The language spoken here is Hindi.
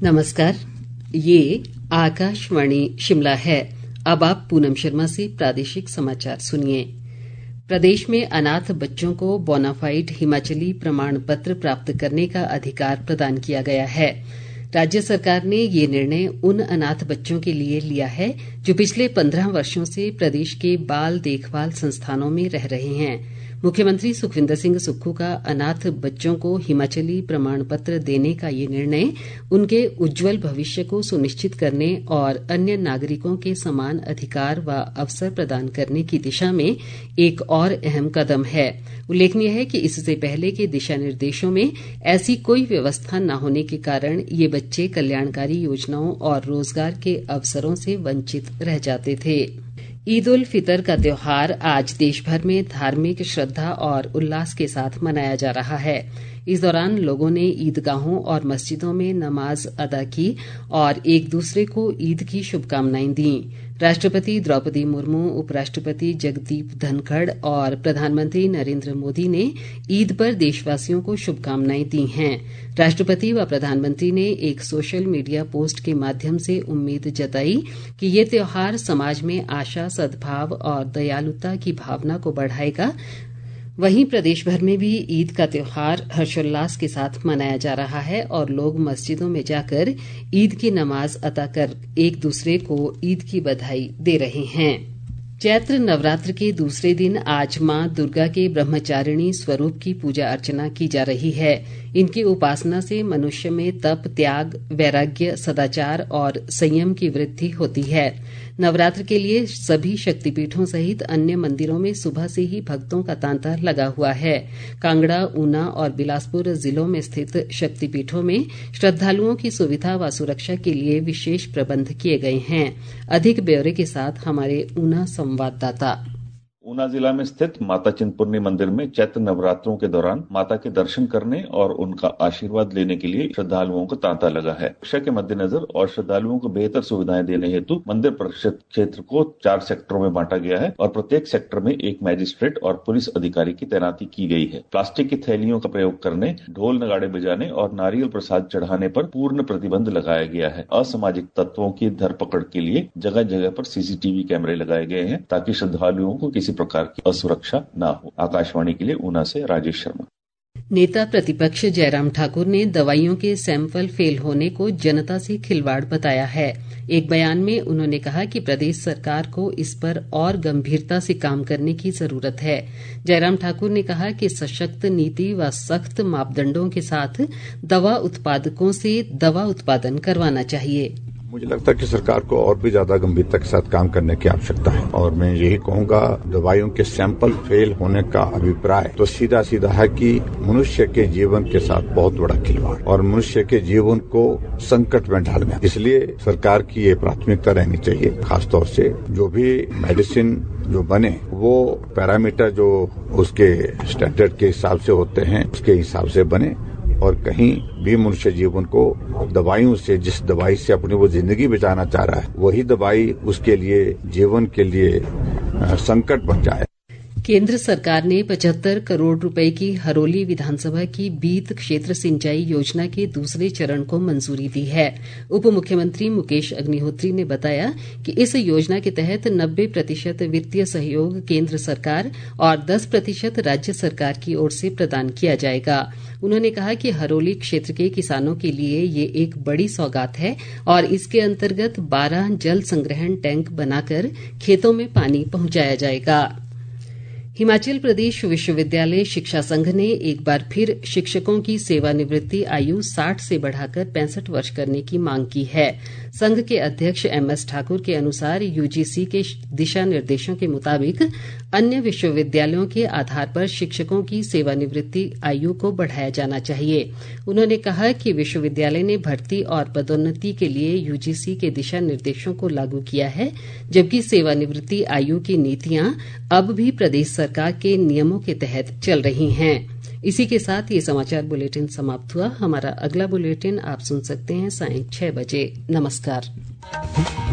नमस्कार, ये आकाशवाणी शिमला है। अब आप पूनम शर्मा से प्रादेशिक समाचार सुनिए। प्रदेश में अनाथ बच्चों को बोनाफाइड हिमाचली प्रमाण पत्र प्राप्त करने का अधिकार प्रदान किया गया है। राज्य सरकार ने ये निर्णय उन अनाथ बच्चों के लिए लिया है जो पिछले 15 वर्षों से प्रदेश के बाल देखभाल संस्थानों में रह रहे हैं। मुख्यमंत्री सुखविंदर सिंह सुक्खू का अनाथ बच्चों को हिमाचली प्रमाण पत्र देने का ये निर्णय उनके उज्जवल भविष्य को सुनिश्चित करने और अन्य नागरिकों के समान अधिकार व अवसर प्रदान करने की दिशा में एक और अहम कदम है। उल्लेखनीय है कि इससे पहले के दिशा निर्देशों में ऐसी कोई व्यवस्था न होने के कारण ये बच्चे कल्याणकारी योजनाओं और रोजगार के अवसरों से वंचित रह जाते थे। ईद उल फितर का त्योहार आज देश भर में धार्मिक श्रद्धा और उल्लास के साथ मनाया जा रहा है। इस दौरान लोगों ने ईदगाहों और मस्जिदों में नमाज अदा की और एक दूसरे को ईद की शुभकामनाएं दी। राष्ट्रपति द्रौपदी मुर्मू, उपराष्ट्रपति जगदीप धनखड़ और प्रधानमंत्री नरेंद्र मोदी ने ईद पर देशवासियों को शुभकामनाएं दी हैं। राष्ट्रपति व प्रधानमंत्री ने एक सोशल मीडिया पोस्ट के माध्यम से उम्मीद जताई कि ये त्योहार समाज में आशा, सद्भाव और दयालुता की भावना को बढ़ाएगा। वहीं प्रदेश भर में भी ईद का त्योहार हर्षोल्लास के साथ मनाया जा रहा है और लोग मस्जिदों में जाकर ईद की नमाज अदा कर एक दूसरे को ईद की बधाई दे रहे हैं। चैत्र नवरात्र के दूसरे दिन आज मां दुर्गा के ब्रह्मचारिणी स्वरूप की पूजा अर्चना की जा रही है। इनकी उपासना से मनुष्य में तप, त्याग, वैराग्य, सदाचार और संयम की वृद्धि होती है। नवरात्र के लिए सभी शक्तिपीठों सहित अन्य मंदिरों में सुबह से ही भक्तों का तांता लगा हुआ है। कांगड़ा, ऊना और बिलासपुर जिलों में स्थित शक्तिपीठों में श्रद्धालुओं की सुविधा व सुरक्षा के लिए विशेष प्रबंध किए गए हैं। अधिक ब्यौरे के साथ हमारे ऊना संवाददाता। ऊना जिला में स्थित माता चिंतपूर्णी मंदिर में चैत्र नवरात्रों के दौरान माता के दर्शन करने और उनका आशीर्वाद लेने के लिए श्रद्धालुओं को तांता लगा है। सुरक्षा के मद्देनजर और श्रद्धालुओं को बेहतर सुविधाएं देने हेतु मंदिर परिषद क्षेत्र को 4 सेक्टरों में बांटा गया है और प्रत्येक सेक्टर में एक मैजिस्ट्रेट और पुलिस अधिकारी की तैनाती की गई है। प्लास्टिक की थैलियों का प्रयोग करने, ढोल नगाड़े बजाने और नारियल प्रसाद चढ़ाने पर पूर्ण प्रतिबंध लगाया गया है। असामाजिक तत्वों की धरपकड़ के लिए जगह जगह पर सीसीटीवी कैमरे लगाए गए हैं ताकि श्रद्धालुओं को किसी प्रकार की असुरक्षा न हो। आकाशवाणी के लिए ऊना से राजेश शर्मा। नेता प्रतिपक्ष जयराम ठाकुर ने दवाइयों के सैंपल फेल होने को जनता से खिलवाड़ बताया है। एक बयान में उन्होंने कहा कि प्रदेश सरकार को इस पर और गंभीरता से काम करने की जरूरत है। जयराम ठाकुर ने कहा कि सशक्त नीति व सख्त मापदंडों के साथ दवा उत्पादकों से दवा उत्पादन करवाना चाहिए। मुझे लगता है कि सरकार को और भी ज्यादा गंभीरता के साथ काम करने की आवश्यकता है और मैं यही कहूंगा, दवाइयों के सैंपल फेल होने का अभिप्राय तो सीधा सीधा है कि मनुष्य के जीवन के साथ बहुत बड़ा खिलवाड़ और मनुष्य के जीवन को संकट में डालना। इसलिए सरकार की ये प्राथमिकता रहनी चाहिए, खासतौर से जो भी मेडिसिन जो बने वो पैरामीटर जो उसके स्टैंडर्ड के हिसाब से होते हैं उसके हिसाब से बने और कहीं भी मनुष्य जीवन को दवाइयों से, जिस दवाई से अपनी वो जिंदगी बचाना चाह रहा है, वही दवाई उसके लिए जीवन के लिए संकट बन जाए। केंद्र सरकार ने 75 करोड़ रुपए की हरोली विधानसभा की बीत क्षेत्र सिंचाई योजना के दूसरे चरण को मंजूरी दी है। उप मुख्यमंत्री मुकेश अग्निहोत्री ने बताया कि इस योजना के तहत 90% वित्तीय सहयोग केंद्र सरकार और 10% राज्य सरकार की ओर से प्रदान किया जाएगा। उन्होंने कहा कि हरोली क्षेत्र के किसानों के लिए ये एक बड़ी सौगात है और इसके अंतर्गत 12 जल संग्रहण टैंक बनाकर खेतों में पानी पहुंचाया जाएगा। हिमाचल प्रदेश विश्वविद्यालय शिक्षा संघ ने एक बार फिर शिक्षकों की सेवानिवृत्ति आयु 60 से बढ़ाकर 65 वर्ष करने की मांग की है। संघ के अध्यक्ष MS ठाकुर के अनुसार UGC के दिशा निर्देशों के मुताबिक अन्य विश्वविद्यालयों के आधार पर शिक्षकों की सेवानिवृत्ति आयु को बढ़ाया जाना चाहिए। उन्होंने कहा कि विश्वविद्यालय ने भर्ती और पदोन्नति के लिए UGC के दिशा निर्देशों को लागू किया है, जबकि सेवानिवृत्ति आयु की नीतियां अब भी प्रदेश सरकार के नियमों के तहत चल रही हैं। इसी के साथ ये समाचार बुलेटिन समाप्त हुआ। हमारा अगला बुलेटिन आप सुन सकते हैं सायं 6 बजे। नमस्कार।